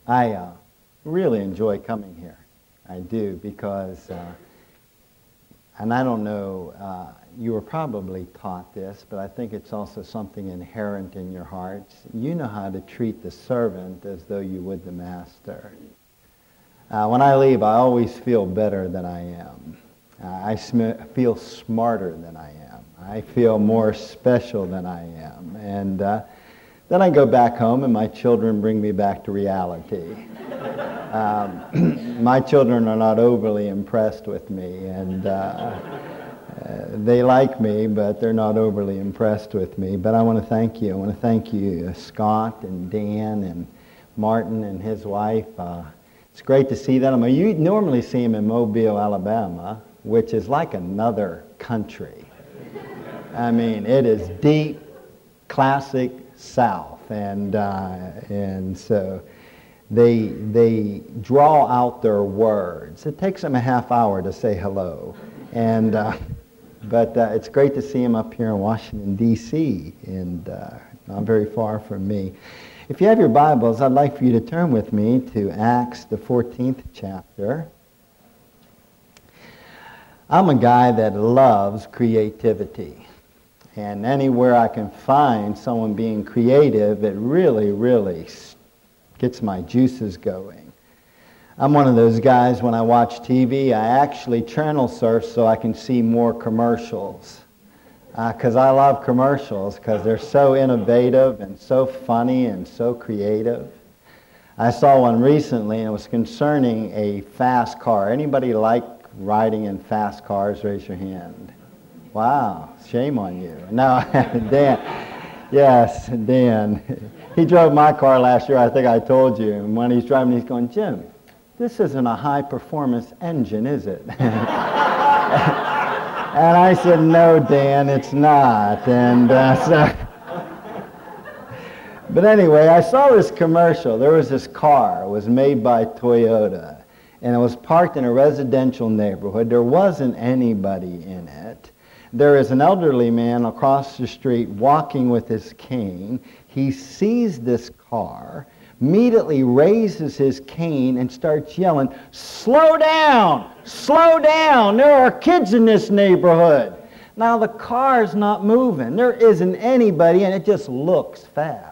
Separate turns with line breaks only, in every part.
I really enjoy coming here. I do because, and I don't know, you were probably taught this, but I think it's also something inherent in your hearts. You know how to treat the servant as though you would the master. When I leave, I always feel better than I am. I feel smarter than I am. I feel more special than I am. And then I go back home and my children bring me back to reality. My children are not overly impressed with me, and they like me, but they're not overly impressed with me. But I want to thank you. I want to thank you, Scott and Dan and Martin and his wife. It's great to see them. You normally see them in Mobile, Alabama, which is like another country. I mean, it is deep, classic South, and so they draw out their words. It takes them a half hour to say hello, and but it's great to see them up here in Washington D.C. and not very far from me. If you have your Bibles, I'd like for you to turn with me to Acts, the 14th chapter. I'm a guy that loves creativity. And anywhere I can find someone being creative, it really, really gets my juices going. I'm one of those guys, when I watch TV, I actually channel surf so I can see more commercials. Because I love commercials, because they're so innovative and so funny and so creative. I saw one recently, and it was concerning a fast car. Anybody like riding in fast cars? Raise your hand. Wow, shame on you. No, Dan. Yes, Dan. He drove my car last year, I think I told you. And when he's driving, he's going, Jim, this isn't a high-performance engine, is it? And I said, no, Dan, it's not. And but anyway, I saw this commercial. There was this car. It was made by Toyota. And it was parked in a residential neighborhood. There wasn't anybody in it. There is an elderly man across the street walking with his cane. He sees this car, immediately raises his cane and starts yelling, slow down, there are kids in this neighborhood. Now the car's not moving. There isn't anybody, and it just looks fast.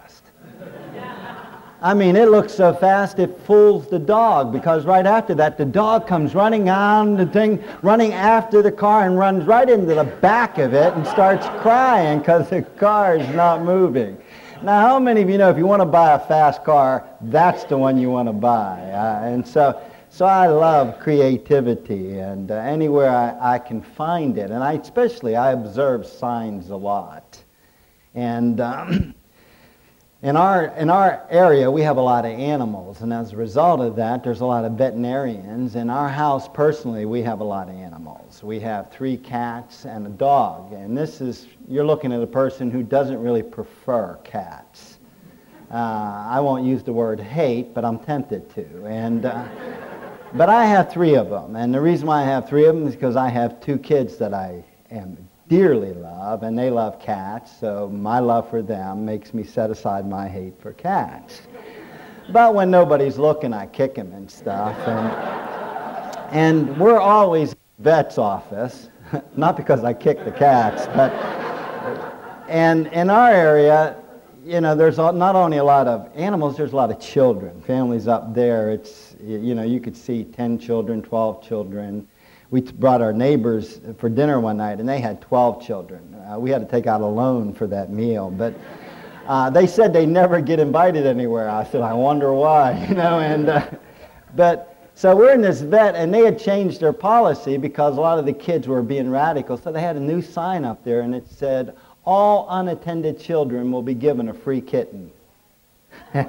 I mean, it looks so fast it fools the dog, because right after that, the dog comes running on the thing, running after the car, and runs right into the back of it and starts crying because the car is not moving. Now, how many of you know if you want to buy a fast car, that's the one you want to buy? And so I love creativity, and anywhere I can find it. And I observe signs a lot. And in our area, we have a lot of animals, and as a result of that, there's a lot of veterinarians. In our house, personally, we have a lot of animals. We have 3 cats and a dog, and you're looking at a person who doesn't really prefer cats. I won't use the word hate, but I'm tempted to. But I have 3 of them, and the reason why I have 3 of them is because I have 2 kids that I dearly love, and they love cats, so my love for them makes me set aside my hate for cats. But when nobody's looking, I kick them and stuff. And we're always at the vet's office, not because I kick the cats, but and in our area, you know, there's not only a lot of animals, there's a lot of children. Families up there, it's, you know, you could see 10 children, 12 children. We brought our neighbors for dinner one night, and they had 12 children. We had to take out a loan for that meal, but they said they never get invited anywhere. I said, I wonder why, you know. But so we're in this vet, and they had changed their policy because a lot of the kids were being radical. So they had a new sign up there, and it said, all unattended children will be given a free kitten. Now,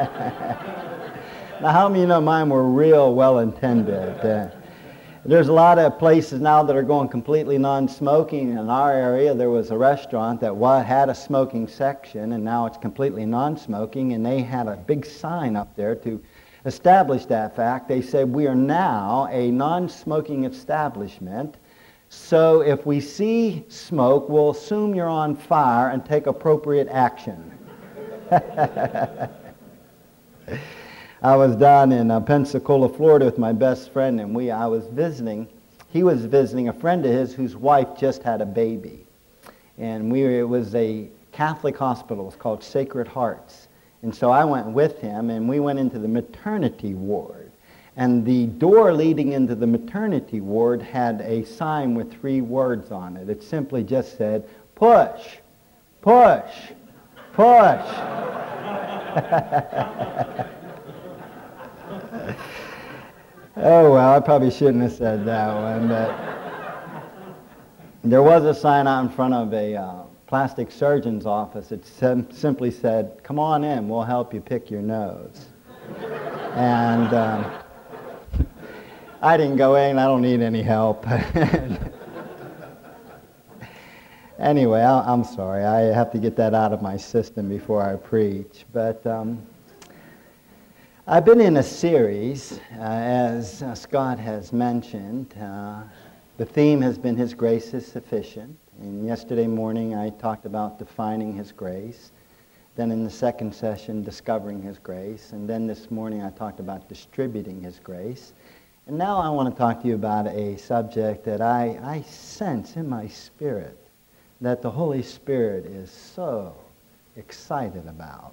how many of you know mine were real well-intended? There's a lot of places now that are going completely non-smoking. In our area, there was a restaurant that had a smoking section, and now it's completely non-smoking, and they had a big sign up there to establish that fact. They said, we are now a non-smoking establishment, so if we see smoke, we'll assume you're on fire and take appropriate action. I was down in Pensacola, Florida with my best friend, and he was visiting a friend of his whose wife just had a baby. And it was a Catholic hospital. It was called Sacred Hearts. And so I went with him, and we went into the maternity ward. And the door leading into the maternity ward had a sign with 3 words on it. It simply just said, push, push, push. Oh, well, I probably shouldn't have said that one, but there was a sign out in front of a plastic surgeon's office. It simply said, come on in, we'll help you pick your nose. And I didn't go in, I don't need any help. Anyway, I'm sorry, I have to get that out of my system before I preach. But I've been in a series, as Scott has mentioned. The theme has been His Grace is Sufficient. And yesterday morning I talked about defining His grace. Then in the second session, discovering His grace. And then this morning I talked about distributing His grace. And now I want to talk to you about a subject that I sense in my spirit that the Holy Spirit is so excited about.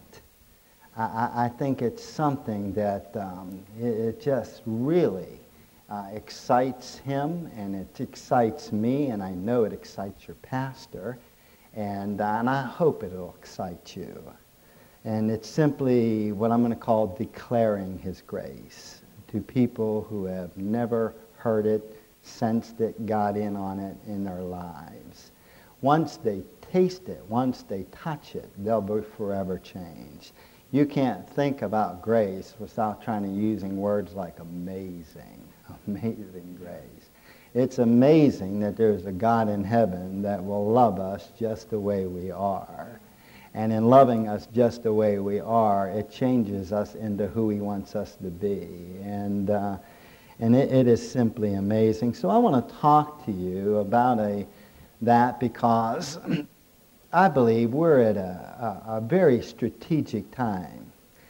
I think it's something that it just really excites him, and it excites me, and I know it excites your pastor, and I hope it'll excite you. And it's simply what I'm going to call declaring His grace to people who have never heard it, sensed it, got in on it in their lives. Once they taste it, once they touch it, they'll be forever changed. You can't think about grace without trying to using words like amazing. Amazing grace. It's amazing that there's a God in heaven that will love us just the way we are. And in loving us just the way we are, it changes us into who He wants us to be. And it is simply amazing. So I want to talk to you about that because I believe we're at a very strategic time.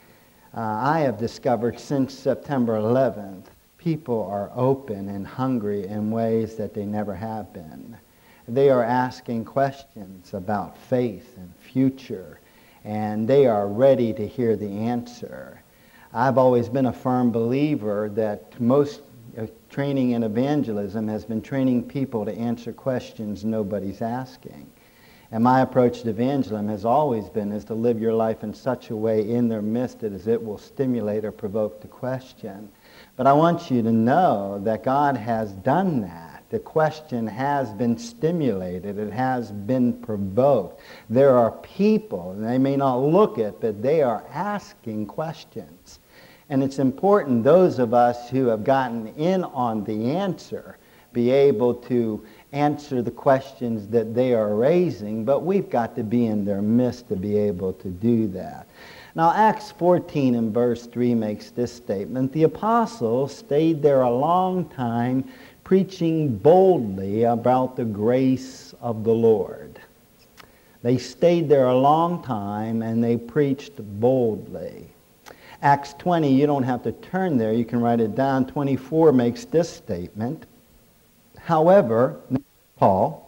I have discovered since September 11th, people are open and hungry in ways that they never have been. They are asking questions about faith and future, and they are ready to hear the answer. I've always been a firm believer that most training in evangelism has been training people to answer questions nobody's asking. And my approach to evangelism has always been is to live your life in such a way in their midst that as it will stimulate or provoke the question. But I want you to know that God has done that. The question has been stimulated. It has been provoked. There are people, and they may not look it, but they are asking questions. And it's important those of us who have gotten in on the answer be able to answer the questions that they are raising, but we've got to be in their midst to be able to do that. Now, Acts 14 and verse 3 makes this statement. The apostles stayed there a long time preaching boldly about the grace of the Lord. They stayed there a long time and they preached boldly. Acts 20, you don't have to turn there, you can write it down. 24 makes this statement. However, Paul,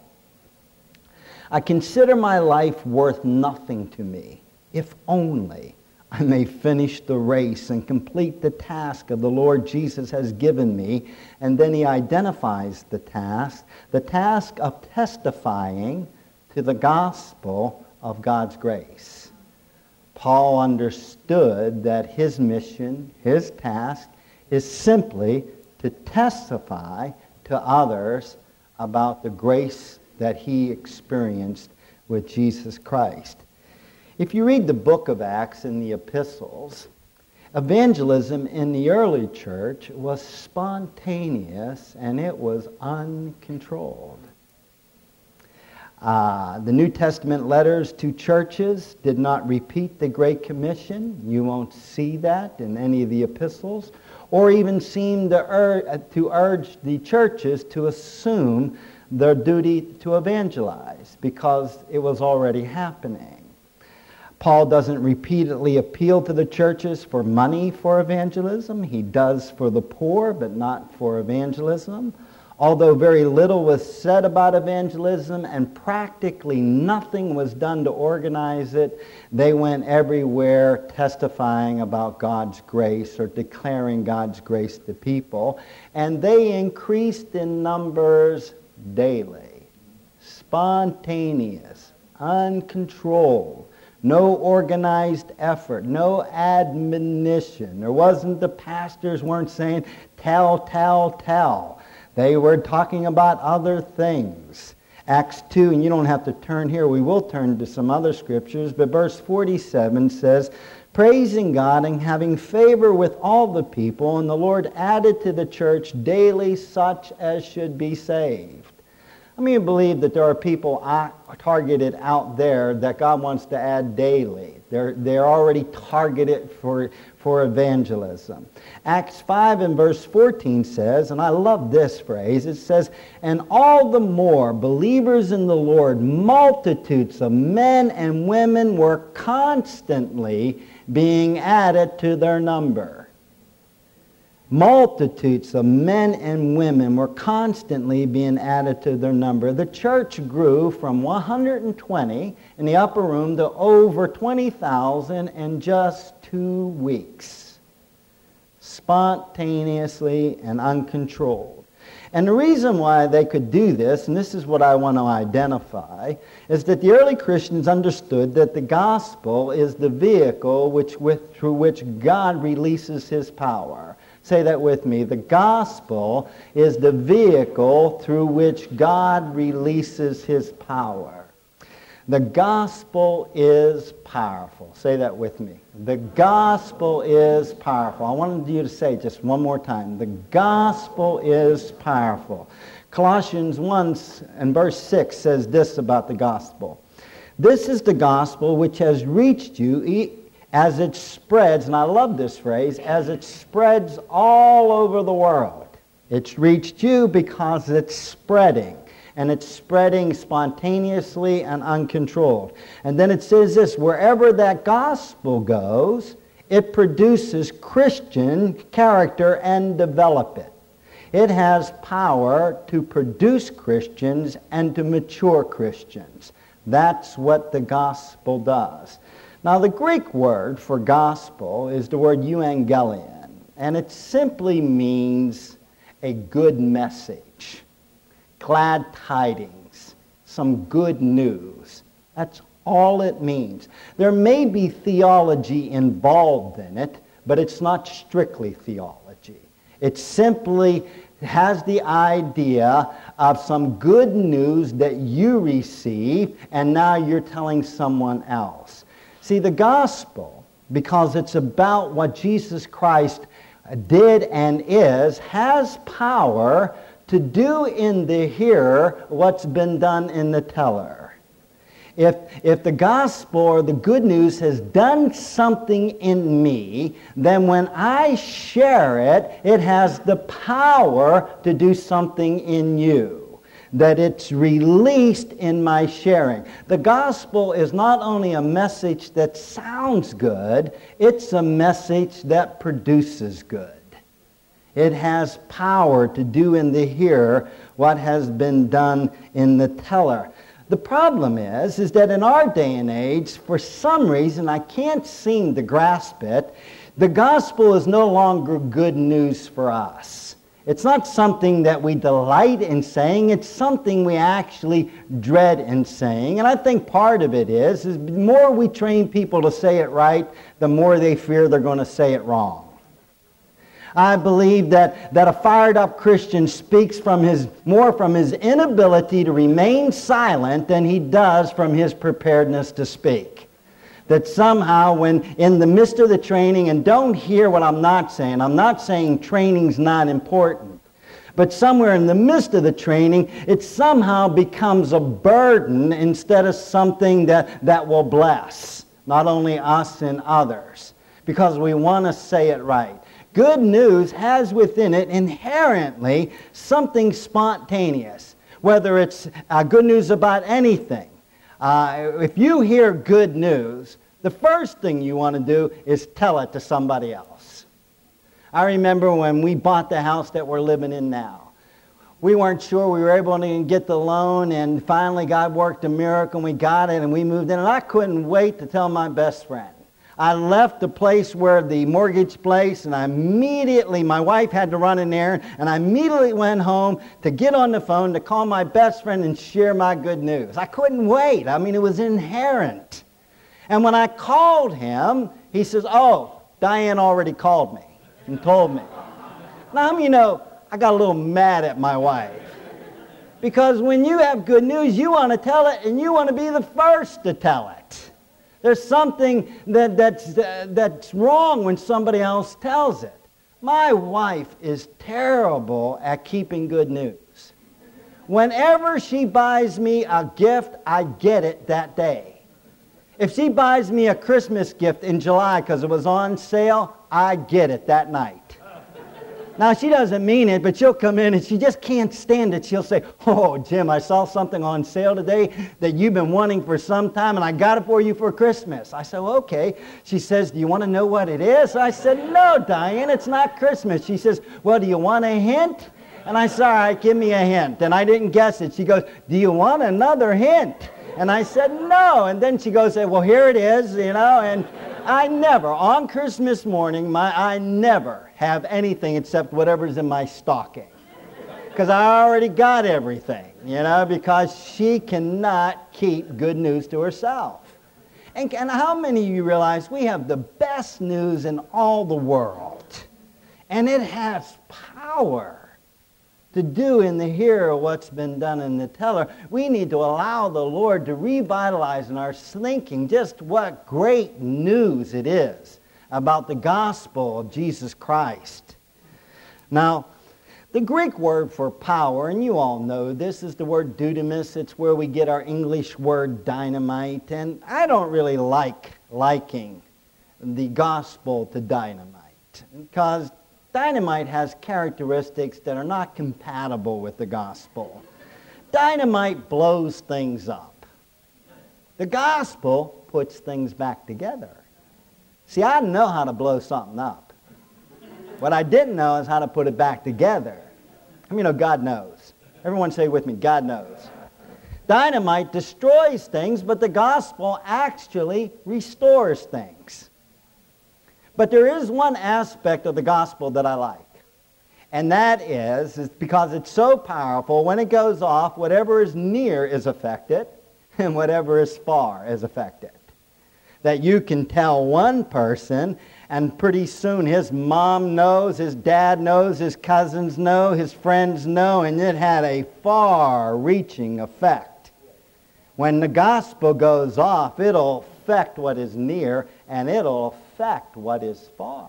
I consider my life worth nothing to me, if only I may finish the race and complete the task of the Lord Jesus has given me. And then he identifies the task of testifying to the gospel of God's grace. Paul understood that his mission, his task, is simply to testify to others about the grace that he experienced with Jesus Christ. If you read the book of Acts and the epistles, evangelism in the early church was spontaneous and it was uncontrolled. The New Testament letters to churches did not repeat the Great Commission. You won't see that in any of the epistles, or even seem to urge the churches to assume their duty to evangelize, because it was already happening. Paul doesn't repeatedly appeal to the churches for money for evangelism. He does for the poor, but not for evangelism. Although very little was said about evangelism and practically nothing was done to organize it, they went everywhere testifying about God's grace or declaring God's grace to people. And they increased in numbers daily. Spontaneous, uncontrolled, no organized effort, no admonition. There wasn't, the pastors weren't saying, tell, tell, tell. They were talking about other things. Acts 2, and you don't have to turn here. We will turn to some other scriptures. But verse 47 says, praising God and having favor with all the people, and the Lord added to the church daily such as should be saved. I mean, believe that there are people targeted out there that God wants to add daily. They're already targeted for evangelism. Acts 5 and verse 14 says, and I love this phrase, it says, and all the more believers in the Lord, multitudes of men and women were constantly being added to their number. Multitudes of men and women were constantly being added to their number. The church grew from 120 in the upper room to over 20,000 in just 2 weeks. Spontaneously and uncontrolled. And the reason why they could do this, and this is what I want to identify, is that the early Christians understood that the gospel is the vehicle through which God releases His power. Say that with me. The gospel is the vehicle through which God releases His power. The gospel is powerful. Say that with me. The gospel is powerful. I wanted you to say just one more time. The gospel is powerful. Colossians 1 and verse 6 says this about the gospel. This is the gospel which has reached you as it spreads, and I love this phrase, as it spreads all over the world. It's reached you because it's spreading, and it's spreading spontaneously and uncontrolled. And then it says this, wherever that gospel goes, it produces Christian character and develop it. It has power to produce Christians and to mature Christians. That's what the gospel does. Now, the Greek word for gospel is the word euangelion, and it simply means a good message, glad tidings, some good news. That's all it means. There may be theology involved in it, but it's not strictly theology. It simply has the idea of some good news that you receive, and now you're telling someone else. See, the gospel, because it's about what Jesus Christ did and is, has power to do in the hearer what's been done in the teller. If the gospel or the good news has done something in me, then when I share it, it has the power to do something in you. That it's released in my sharing. The gospel is not only a message that sounds good, it's a message that produces good. It has power to do in the hearer what has been done in the teller. The problem is that in our day and age, for some reason, I can't seem to grasp it, the gospel is no longer good news for us. It's not something that we delight in saying. It's something we actually dread in saying. And I think part of it is the more we train people to say it right, the more they fear they're going to say it wrong. I believe that a fired-up Christian speaks more from his inability to remain silent than he does from his preparedness to speak. That somehow when in the midst of the training, and don't hear what I'm not saying training's not important, but somewhere in the midst of the training, it somehow becomes a burden instead of something that will bless, not only us and others, because we want to say it right. Good news has within it inherently something spontaneous, whether it's good news about anything. If you hear good news, the first thing you want to do is tell it to somebody else. I remember when we bought the house that we're living in now. We weren't sure we were able to get the loan, and finally God worked a miracle, and we got it, and we moved in. And I couldn't wait to tell my best friend. I left the place where the mortgage place, and my wife had to run in there, and I immediately went home to get on the phone to call my best friend and share my good news. I couldn't wait. I mean, it was inherent. And when I called him, he says, "Oh, Diane already called me and told me." Now, I got a little mad at my wife. Because when you have good news, you want to tell it, and you want to be the first to tell it. There's something that's wrong when somebody else tells it. My wife is terrible at keeping good news. Whenever she buys me a gift, I get it that day. If she buys me a Christmas gift in July because it was on sale, I get it that night. Now, she doesn't mean it, but she'll come in and she just can't stand it. She'll say, "Oh, Jim, I saw something on sale today that you've been wanting for some time, and I got it for you for Christmas." I said, "Well, okay." She says, "Do you want to know what it is?" I said, "No, Diane, it's not Christmas." She says, "Well, do you want a hint?" And I said, "All right, give me a hint." And I didn't guess it. She goes, "Do you want another hint?" And I said, "No." And then she goes, "Well, here it is," and I never, on Christmas morning, I never have anything except whatever's in my stocking. Because I already got everything, because she cannot keep good news to herself. And how many of you realize we have the best news in all the world? And it has power to do in the hearer what's been done in the teller. We need to allow the Lord to revitalize in our thinking just what great news it is about the gospel of Jesus Christ. Now, the Greek word for power, and you all know this, is the word dunamis. It's where we get our English word dynamite. And I don't really liking the gospel to dynamite, because dynamite has characteristics that are not compatible with the gospel. Dynamite blows things up. The gospel puts things back together. See, I know how to blow something up. What I didn't know is how to put it back together. God knows. Everyone say with me, God knows. Dynamite destroys things, but the gospel actually restores things. But there is one aspect of the gospel that I like. And that is because it's so powerful, when it goes off, whatever is near is affected, and whatever is far is affected. That you can tell one person, and pretty soon his mom knows, his dad knows, his cousins know, his friends know, and it had a far-reaching effect. When the gospel goes off, it'll affect what is near, and it'll affect what is far.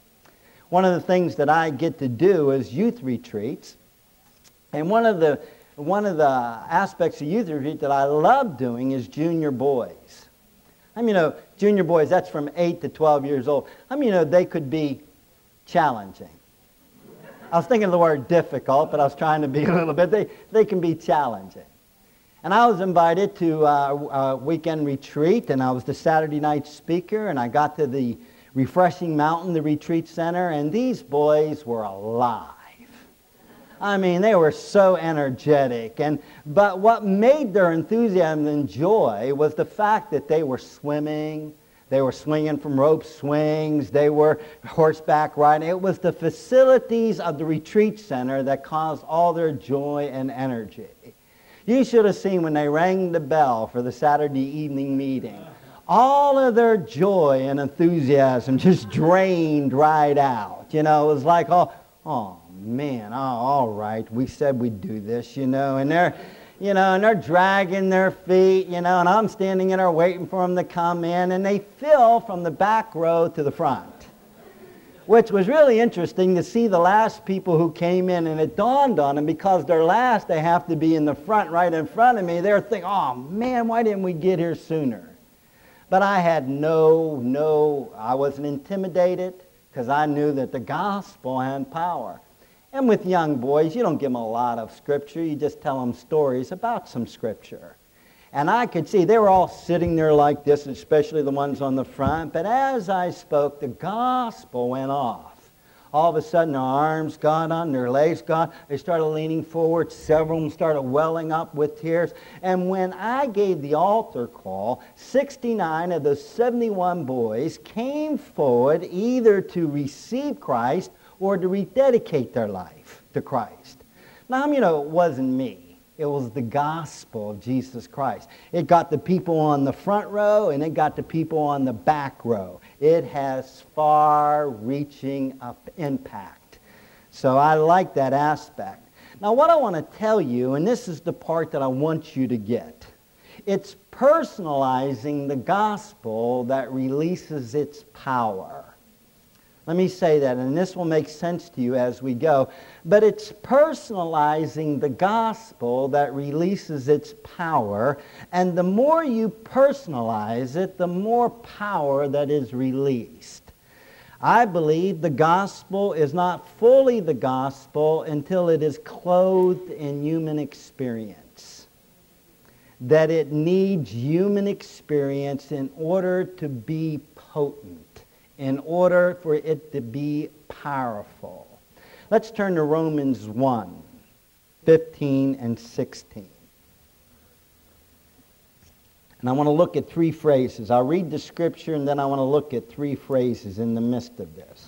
One of the things that I get to do is youth retreats, and one of the aspects of youth retreat that I love doing is junior boys. Junior boys, that's from 8 to 12 years old. They could be challenging. I was thinking of the word difficult, but I was trying to be a little bit. They can be challenging. And I was invited to a weekend retreat, and I was the Saturday night speaker, and I got to the Refreshing Mountain, the retreat center, and these boys were alive. They were so energetic. But what made their enthusiasm and joy was the fact that they were swimming, they were swinging from rope swings, they were horseback riding. It was the facilities of the retreat center that caused all their joy and energy. You should have seen when they rang the bell for the Saturday evening meeting. All of their joy and enthusiasm just drained right out. It was like, oh man, all right, we said we'd do this, and they're dragging their feet, and I'm standing in there waiting for them to come in, and they fill from the back row to the front, which was really interesting to see the last people who came in, and it dawned on them, because they're last, they have to be in the front, right in front of me. They're thinking, oh man, why didn't we get here sooner? But I had I wasn't intimidated, because I knew that the gospel had power. And with young boys, you don't give them a lot of scripture. You just tell them stories about some scripture. And I could see they were all sitting there like this, especially the ones on the front. But as I spoke, the gospel went off. All of a sudden, their arms got on, their legs got on. They started leaning forward. Several of them started welling up with tears. And when I gave the altar call, 69 of the 71 boys came forward either to receive Christ or to rededicate their life to Christ. Now, it wasn't me. It was the gospel of Jesus Christ. It got the people on the front row, and it got the people on the back row. It has far-reaching impact. So I like that aspect. Now, what I want to tell you, and this is the part that I want you to get, it's personalizing the gospel that releases its power. Let me say that, and this will make sense to you as we go. But it's personalizing the gospel that releases its power. And the more you personalize it, the more power that is released. I believe the gospel is not fully the gospel until it is clothed in human experience. That it needs human experience in order to be potent, in order for it to be powerful. Let's turn to Romans 1, 15 and 16. And I want to look at three phrases. I'll read the scripture and then I want to look at three phrases in the midst of this.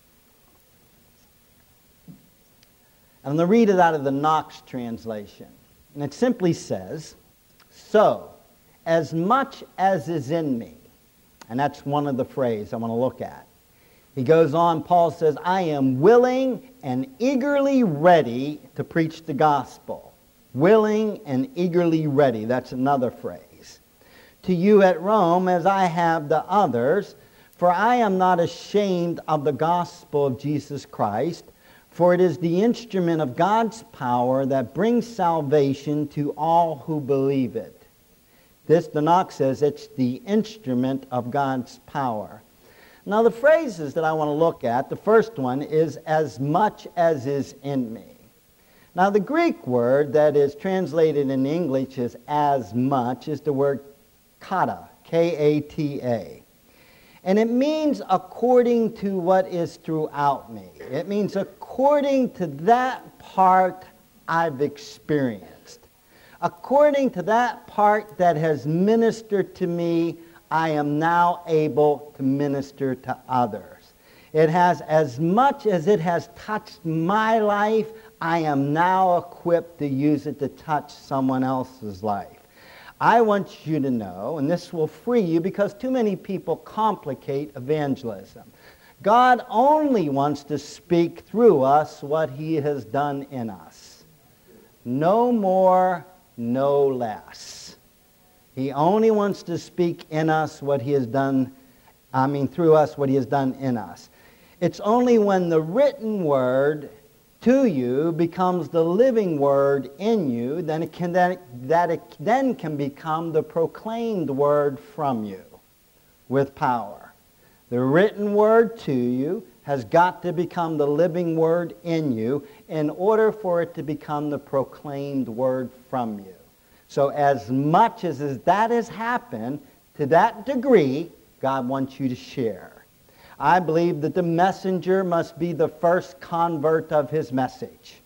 I'm going to read it out of the Knox translation. And it simply says, "So, as much as is in me," and that's one of the phrases I want to look at. He goes on, Paul says, "I am willing and eagerly ready to preach the gospel." Willing and eagerly ready, that's another phrase. "To you at Rome, as I have the others, for I am not ashamed of the gospel of Jesus Christ, for it is the instrument of God's power that brings salvation to all who believe it." The Knox says it's the instrument of God's power. Now the phrases that I want to look at, the first one is "as much as is in me." Now the Greek word that is translated in English as "as much" is the word kata, K-A-T-A. And it means according to what is throughout me. It means according to that part I've experienced. According to that part that has ministered to me, I am now able to minister to others. It has, as much as it has touched my life, I am now equipped to use it to touch someone else's life. I want you to know, and this will free you because too many people complicate evangelism. God only wants to speak through us what He has done in us. No more, no less. He only wants to speak in us what He has done, through us what He has done in us. It's only when the written word to you becomes the living word in you, that it then can become the proclaimed word from you with power. The written word to you has got to become the living word in you in order for it to become the proclaimed word from you. So as much as that has happened, to that degree, God wants you to share. I believe that the messenger must be the first convert of his message.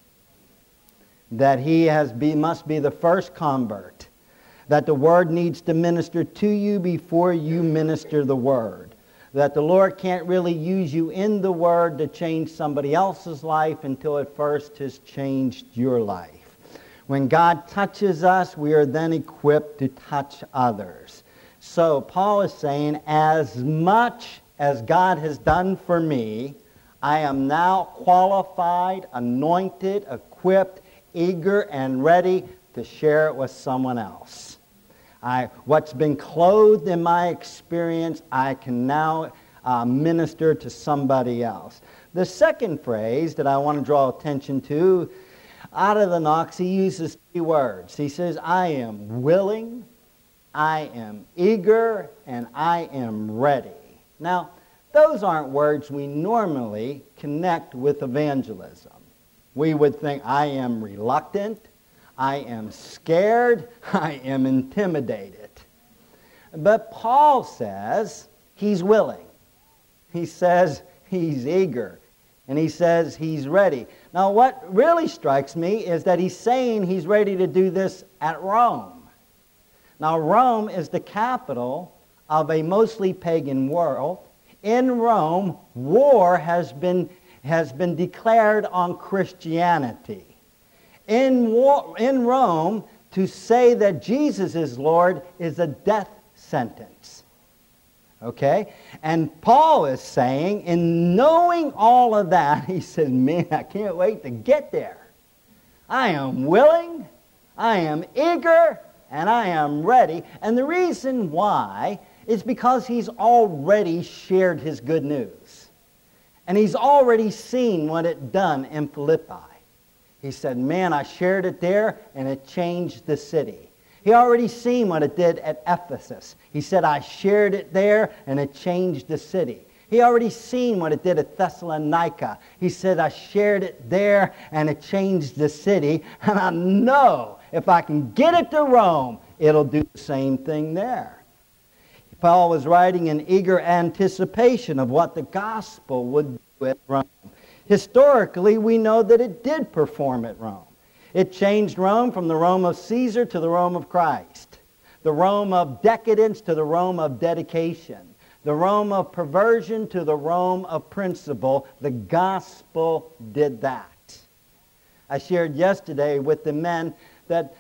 That he must be the first convert. That the word needs to minister to you before you minister the word. That the Lord can't really use you in the word to change somebody else's life until it first has changed your life. When God touches us, we are then equipped to touch others. So Paul is saying, as much as God has done for me, I am now qualified, anointed, equipped, eager, and ready to share it with someone else. What's been clothed in my experience, I can now minister to somebody else. The second phrase that I want to draw attention to, out of the Knox, he uses three words. He says, I am willing, I am eager, and I am ready. Now, those aren't words we normally connect with evangelism. We would think, I am reluctant, I am scared. I am intimidated. But Paul says he's willing. He says he's eager. And he says he's ready. Now what really strikes me is that he's saying he's ready to do this at Rome. Now Rome is the capital of a mostly pagan world. In Rome, war has been declared on Christianity. In Rome, to say that Jesus is Lord is a death sentence. Okay? And Paul is saying, in knowing all of that, he says, man, I can't wait to get there. I am willing, I am eager, and I am ready. And the reason why is because he's already shared his good news. And he's already seen what it done in Philippi. He said, man, I shared it there, and it changed the city. He already seen what it did at Ephesus. He said, I shared it there, and it changed the city. He already seen what it did at Thessalonica. He said, I shared it there, and it changed the city. And I know if I can get it to Rome, it'll do the same thing there. Paul was writing in eager anticipation of what the gospel would do at Rome. Historically, we know that it did perform at Rome. It changed Rome from the Rome of Caesar to the Rome of Christ. The Rome of decadence to the Rome of dedication. The Rome of perversion to the Rome of principle. The gospel did that. I shared yesterday with the men that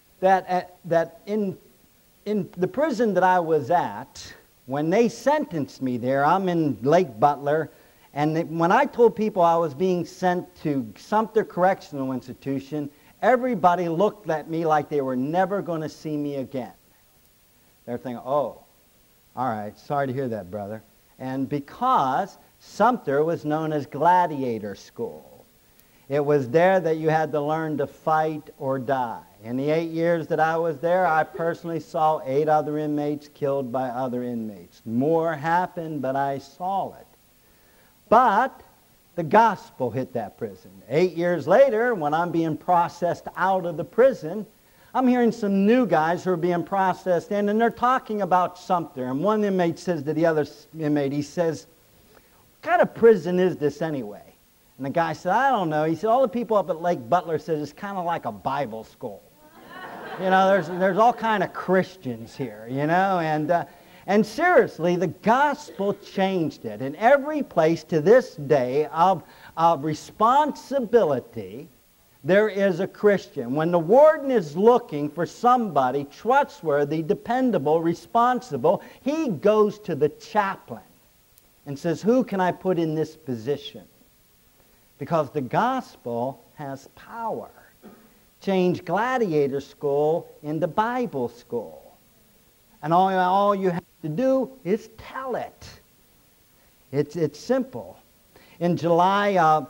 in the prison that I was at, when they sentenced me there, I'm in Lake Butler, and when I told people I was being sent to Sumter Correctional Institution, everybody looked at me like they were never going to see me again. They're thinking, oh, all right, sorry to hear that, brother. And because Sumter was known as Gladiator School, it was there that you had to learn to fight or die. In the 8 years that I was there, I personally saw 8 other inmates killed by other inmates. More happened, but I saw it. But the gospel hit that prison. 8 years later, when I'm being processed out of the prison, I'm hearing some new guys who are being processed in, and they're talking about Sumter. And one inmate says to the other inmate, he says, what kind of prison is this anyway? And the guy said, I don't know. He said, all the people up at Lake Butler says it's kind of like a Bible school. You know, there's all kind of Christians here, you know, and seriously, the gospel changed it. In every place to this day of responsibility, there is a Christian. When the warden is looking for somebody trustworthy, dependable, responsible, he goes to the chaplain and says, who can I put in this position? Because the gospel has power. Change Gladiator School into Bible School. And all you have to do is tell it. It's simple. In July of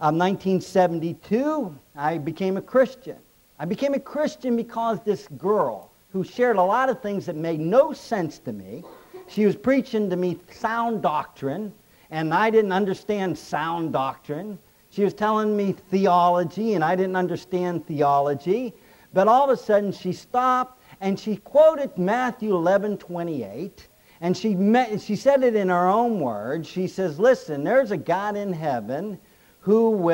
1972, I became a Christian. I became a Christian because this girl, who shared a lot of things that made no sense to me, she was preaching to me sound doctrine, and I didn't understand sound doctrine. She was telling me theology, and I didn't understand theology. But all of a sudden, she stopped, and she quoted Matthew 11:28, and she said it in her own words. She says, listen, there's a God in heaven who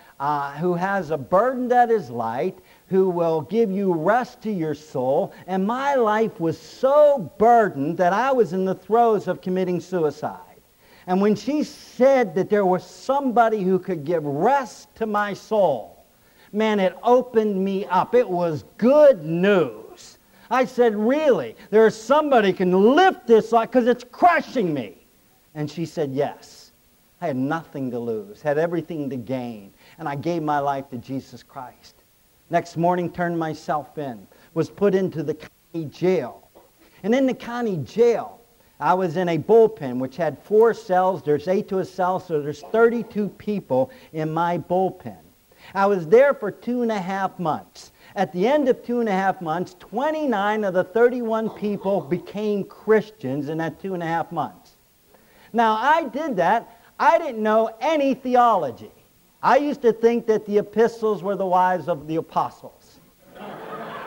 has a burden that is light, who will give you rest to your soul. And my life was so burdened that I was in the throes of committing suicide. And when she said that there was somebody who could give rest to my soul, man, it opened me up. It was good news. I said, really? There's somebody who can lift this life because it's crushing me. And she said, yes. I had nothing to lose, had everything to gain. And I gave my life to Jesus Christ. Next morning, turned myself in, was put into the county jail. And in the county jail, I was in a bullpen which had 4 cells. There's 8 to a cell, so there's 32 people in my bullpen. I was there for 2.5 months. At the end of 2.5 months, 29 of the 31 people became Christians in that 2.5 months. Now, I did that. I didn't know any theology. I used to think that the epistles were the wives of the apostles.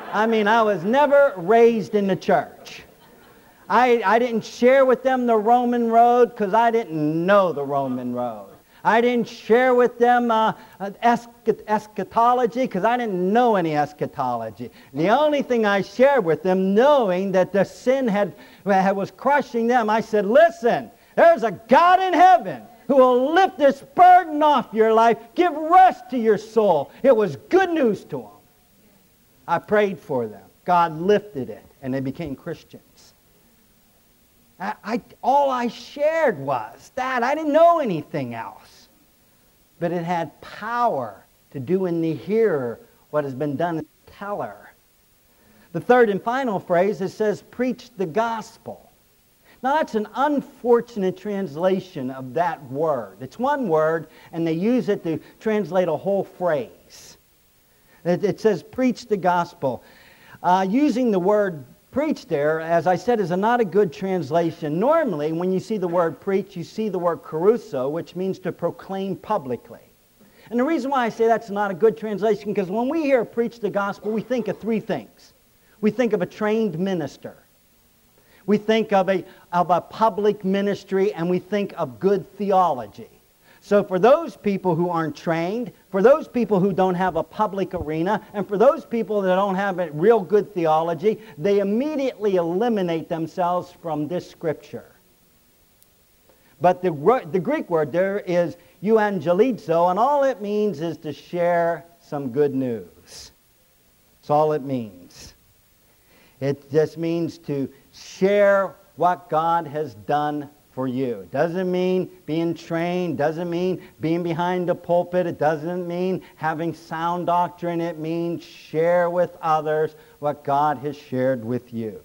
I mean, I was never raised in the church. I didn't share with them the Roman road because I didn't know the Roman road. I didn't share with them eschatology because I didn't know any eschatology. The only thing I shared with them, knowing that the sin was crushing them, I said, listen, there's a God in heaven who will lift this burden off your life, give rest to your soul. It was good news to them. I prayed for them. God lifted it, and they became Christians. All I shared was that. I didn't know anything else. But it had power to do in the hearer what has been done in the teller. The third and final phrase, it says, preach the gospel. Now that's an unfortunate translation of that word. It's one word, and they use it to translate a whole phrase. It says, preach the gospel. Using the word preach there, as I said, is not a good translation. Normally, when you see the word preach, you see the word caruso, which means to proclaim publicly. And the reason why I say that's not a good translation, because when we hear preach the gospel, we think of three things. We think of a trained minister. We think of a public ministry, and we think of good theology. So for those people who aren't trained, for those people who don't have a public arena, and for those people that don't have a real good theology, they immediately eliminate themselves from this scripture. But the Greek word there is euangelizo, and all it means is to share some good news. That's all it means. It just means to share what God has done for you. It doesn't mean being trained, doesn't mean being behind the pulpit, it doesn't mean having sound doctrine, it means share with others what God has shared with you.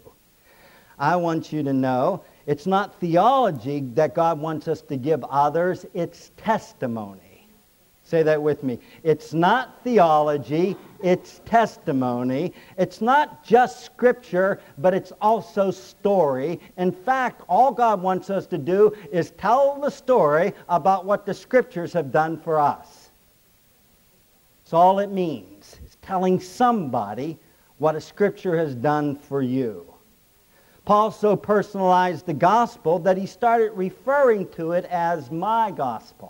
I want you to know it's not theology that God wants us to give others, it's testimony. Say that with me. It's not theology, it's testimony. It's not just scripture, but it's also story. In fact, all God wants us to do is tell the story about what the scriptures have done for us. That's all it means. It's telling somebody what a scripture has done for you. Paul so personalized the gospel that he started referring to it as my gospel.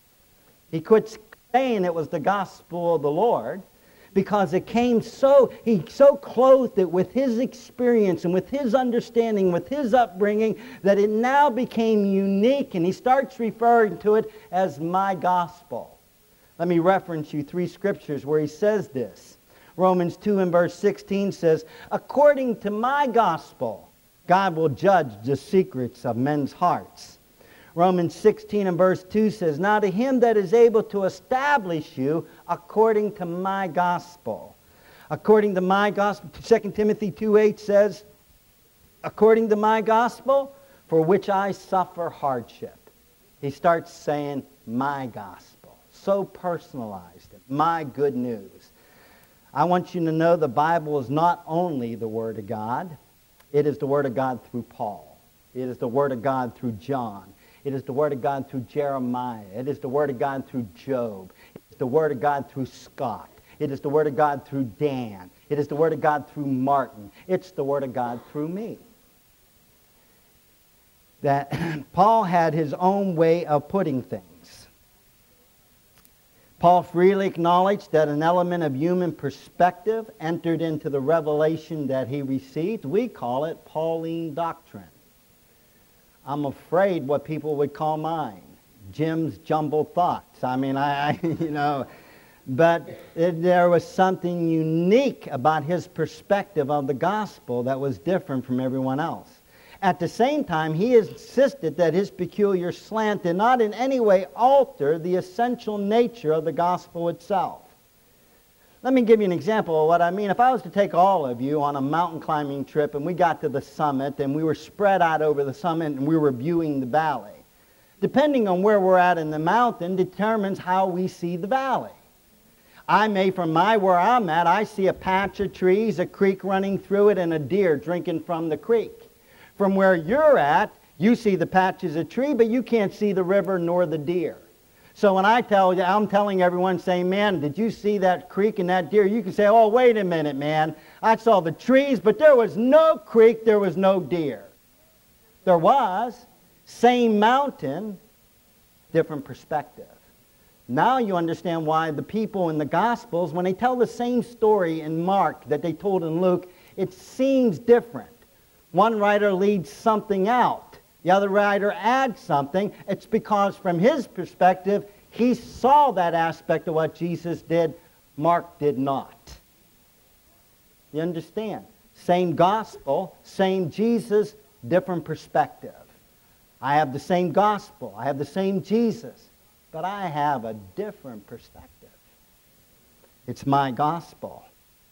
He quit saying it was the gospel of the Lord because it came he so clothed it with his experience and with his understanding, with his upbringing, that it now became unique, and he starts referring to it as my gospel. Let me reference you 3 scriptures where he says this. Romans 2 and verse 16 says, according to my gospel, God will judge the secrets of men's hearts. Romans 16 and verse 2 says, now to him that is able to establish you according to my gospel. According to my gospel, 2 Timothy 2:8 says, according to my gospel, for which I suffer hardship. He starts saying, my gospel. So personalized it. My good news. I want you to know the Bible is not only the Word of God. It is the Word of God through Paul. It is the Word of God through John. It is the Word of God through Jeremiah. It is the Word of God through Job. It is the Word of God through Scott. It is the Word of God through Dan. It is the Word of God through Martin. It's the Word of God through me. That Paul had his own way of putting things. Paul freely acknowledged that an element of human perspective entered into the revelation that he received. We call it Pauline doctrine. I'm afraid what people would call mine, Jim's jumbled thoughts. I mean, but there was something unique about his perspective of the gospel that was different from everyone else. At the same time, he insisted that his peculiar slant did not in any way alter the essential nature of the gospel itself. Let me give you an example of what I mean. If I was to take all of you on a mountain climbing trip and we got to the summit and we were spread out over the summit and we were viewing the valley, depending on where we're at in the mountain determines how we see the valley. I may, from where I'm at, I see a patch of trees, a creek running through it, and a deer drinking from the creek. From where you're at, you see the patches of tree, but you can't see the river nor the deer. So when I'm telling everyone, saying, man, did you see that creek and that deer? You can say, oh, wait a minute, man. I saw the trees, but there was no creek, there was no deer. There was. Same mountain, different perspective. Now you understand why the people in the Gospels, when they tell the same story in Mark that they told in Luke, it seems different. One writer leaves something out. The other writer adds something. It's because from his perspective, he saw that aspect of what Jesus did. Mark did not. You understand? Same gospel, same Jesus, different perspective. I have the same gospel. I have the same Jesus. But I have a different perspective. It's my gospel.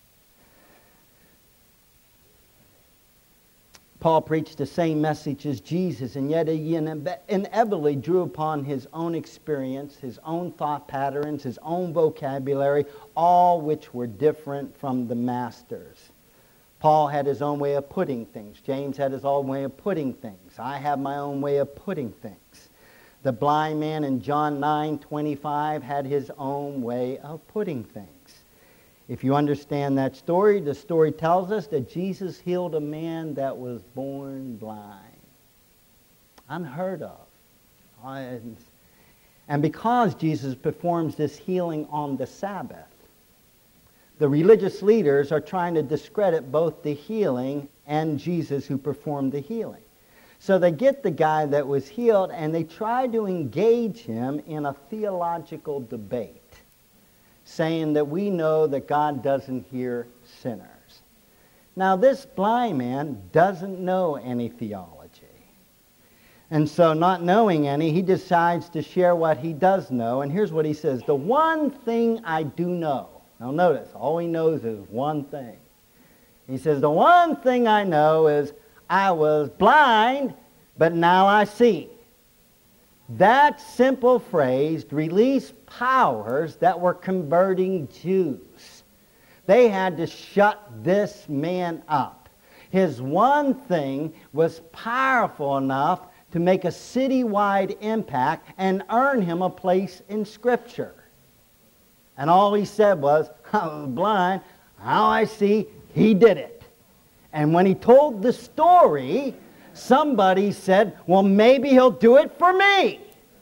Paul preached the same message as Jesus, and yet he inevitably drew upon his own experience, his own thought patterns, his own vocabulary, all which were different from the Master's. Paul had his own way of putting things. James had his own way of putting things. I have my own way of putting things. The blind man in John 9:25 had his own way of putting things. If you understand that story, the story tells us that Jesus healed a man that was born blind. Unheard of. And because Jesus performs this healing on the Sabbath, the religious leaders are trying to discredit both the healing and Jesus who performed the healing. So they get the guy that was healed and they try to engage him in a theological debate, saying that we know that God doesn't hear sinners. Now this blind man doesn't know any theology. And so not knowing any, he decides to share what he does know. And here's what he says: the one thing I do know. Now notice, all he knows is one thing. He says, the one thing I know is I was blind, but now I see. That simple phrase released powers that were converting Jews. They had to shut this man up. His one thing was powerful enough to make a citywide impact and earn him a place in Scripture. And all he said was, I was blind, now I see, he did it. And when he told the story, somebody said, well, maybe he'll do it for me.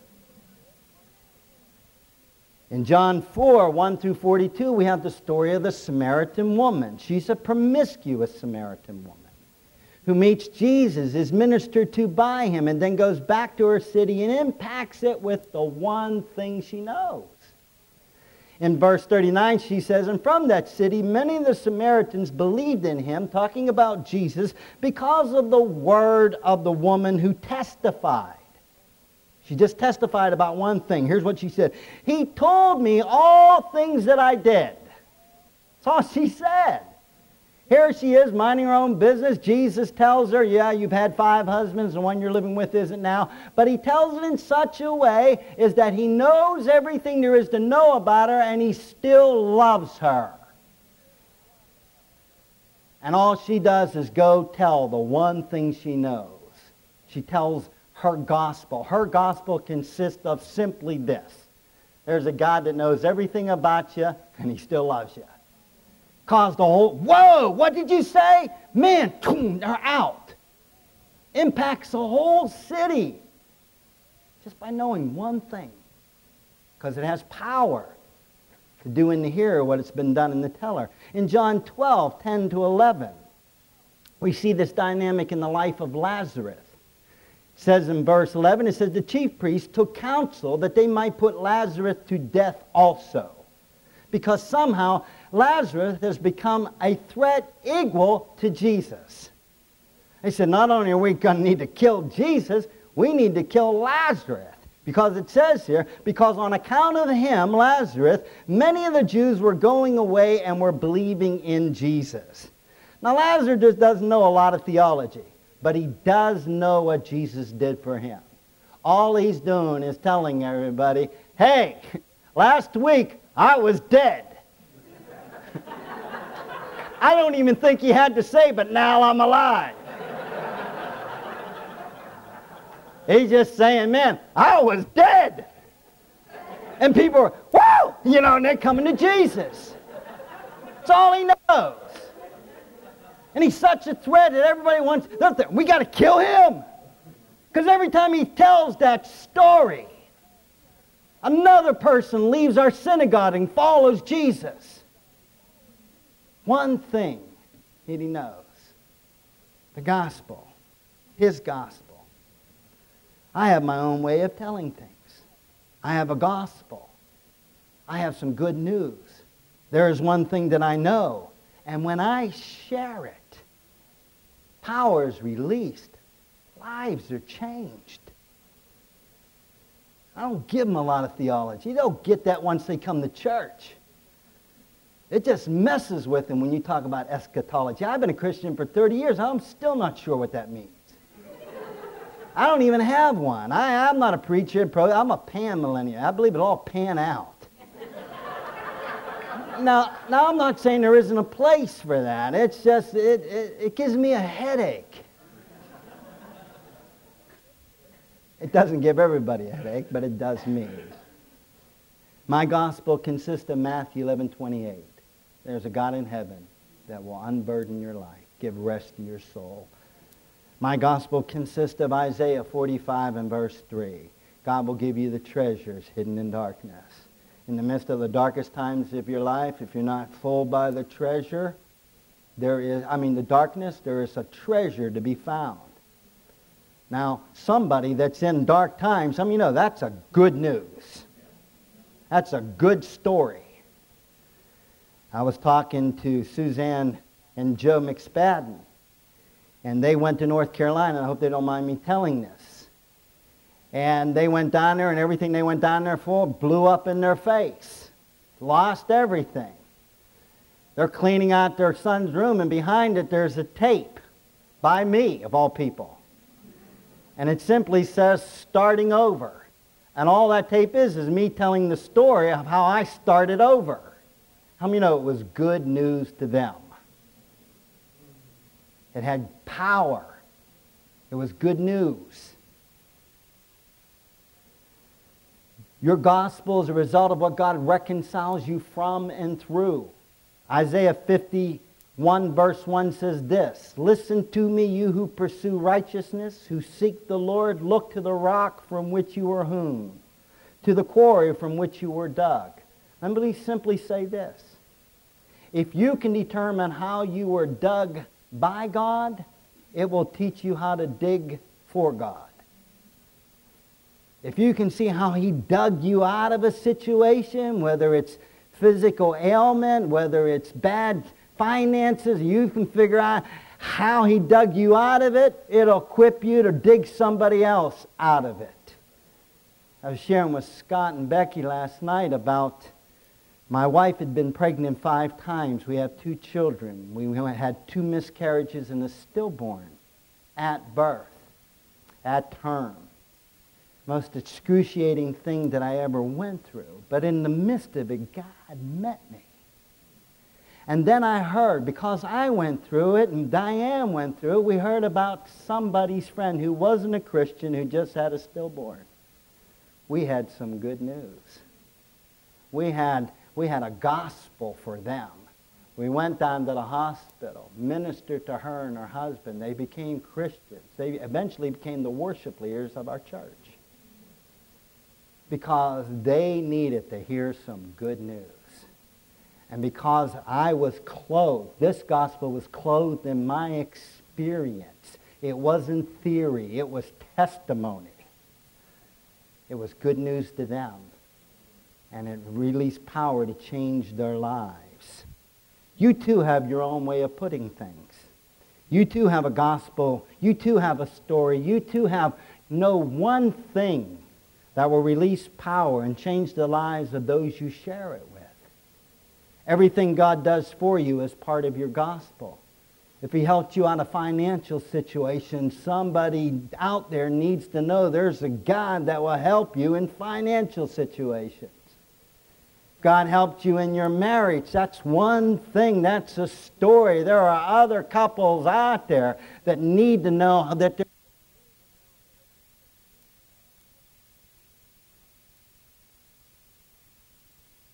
In John 4, 1 through 42, we have the story of the Samaritan woman. She's a promiscuous Samaritan woman who meets Jesus, is ministered to by him, and then goes back to her city and impacts it with the one thing she knows. In verse 39, she says, and from that city, many of the Samaritans believed in him, talking about Jesus, because of the word of the woman who testified. She just testified about one thing. Here's what she said. He told me all things that I did. That's all she said. Here she is, minding her own business. Jesus tells her, yeah, you've had 5 husbands, the one you're living with isn't now. But he tells it in such a way is that he knows everything there is to know about her, and he still loves her. And all she does is go tell the one thing she knows. She tells her gospel. Her gospel consists of simply this. There's a God that knows everything about you, and he still loves you. Caused a whole, whoa, what did you say? Man, they're out. Impacts a whole city just by knowing one thing. Because it has power to do in the hearer what it's been done in the teller. In John 12, 10 to 11, we see this dynamic in the life of Lazarus. It says in verse 11, it says, the chief priests took counsel that they might put Lazarus to death also. Because somehow Lazarus has become a threat equal to Jesus. They said, not only are we going to need to kill Jesus, we need to kill Lazarus. Because it says here, because on account of him, Lazarus, many of the Jews were going away and were believing in Jesus. Now Lazarus just doesn't know a lot of theology, but he does know what Jesus did for him. All he's doing is telling everybody, hey, last week I was dead. I don't even think he had to say, but now I'm alive. He's just saying, man, I was dead. And people are, whoa! You know, and they're coming to Jesus. That's all he knows. And he's such a threat that everybody wants, we got to kill him. Because every time he tells that story, another person leaves our synagogue and follows Jesus. One thing that he knows. The gospel. His gospel. I have my own way of telling things. I have a gospel. I have some good news. There is one thing that I know. And when I share it, power is released. Lives are changed. I don't give them a lot of theology. They'll get that once they come to church. It just messes with them when you talk about eschatology. I've been a Christian for 30 years. I'm still not sure what that means. I don't even have one. I'm not a preacher. I'm a pan-millennial. I believe it all pan out. Now, I'm not saying there isn't a place for that. It's just, it gives me a headache. It doesn't give everybody a headache, but it does me. My gospel consists of Matthew 11:28. There's a God in heaven that will unburden your life, give rest to your soul. My gospel consists of Isaiah 45 and verse 3. God will give you the treasures hidden in darkness. In the midst of the darkest times of your life, if you're not full by the treasure, the darkness, there is a treasure to be found. Now, somebody that's in dark times, some of you know that's a good news. That's a good story. I was talking to Suzanne and Joe McSpadden, and they went to North Carolina. I hope they don't mind me telling this. And they went down there, and everything they went down there for blew up in their face. Lost everything. They're cleaning out their son's room, and behind it there's a tape by me, of all people. And it simply says, starting over. And all that tape is me telling the story of how I started over. How many know it was good news to them? It had power. It was good news. Your gospel is a result of what God reconciles you from and through. Isaiah 51 verse 1 says this, "Listen to me, you who pursue righteousness, who seek the Lord. Look to the rock from which you were hewn, to the quarry from which you were dug." Let me simply say this. If you can determine how you were dug by God, it will teach you how to dig for God. If you can see how He dug you out of a situation, whether it's physical ailment, whether it's bad finances, you can figure out how He dug you out of it, it'll equip you to dig somebody else out of it. I was sharing with Scott and Becky last night about my wife had been pregnant 5 times. We have 2 children. We had 2 miscarriages and a stillborn at birth, at term. Most excruciating thing that I ever went through. But in the midst of it, God met me. And then I heard, because I went through it and Diane went through it, we heard about somebody's friend who wasn't a Christian who just had a stillborn. We had some good news. We had a gospel for them. We went down to the hospital, ministered to her and her husband. They became Christians. They eventually became the worship leaders of our church. Because they needed to hear some good news. And because I was clothed, this gospel was clothed in my experience. It wasn't theory, it was testimony. It was good news to them. And it released power to change their lives. You too have your own way of putting things. You too have a gospel. You too have a story. You too know one thing that will release power and change the lives of those you share it with. Everything God does for you is part of your gospel. If He helped you out of a financial situation, somebody out there needs to know there's a God that will help you in financial situations. God helped you in your marriage. That's one thing. That's a story. There are other couples out there that need to know that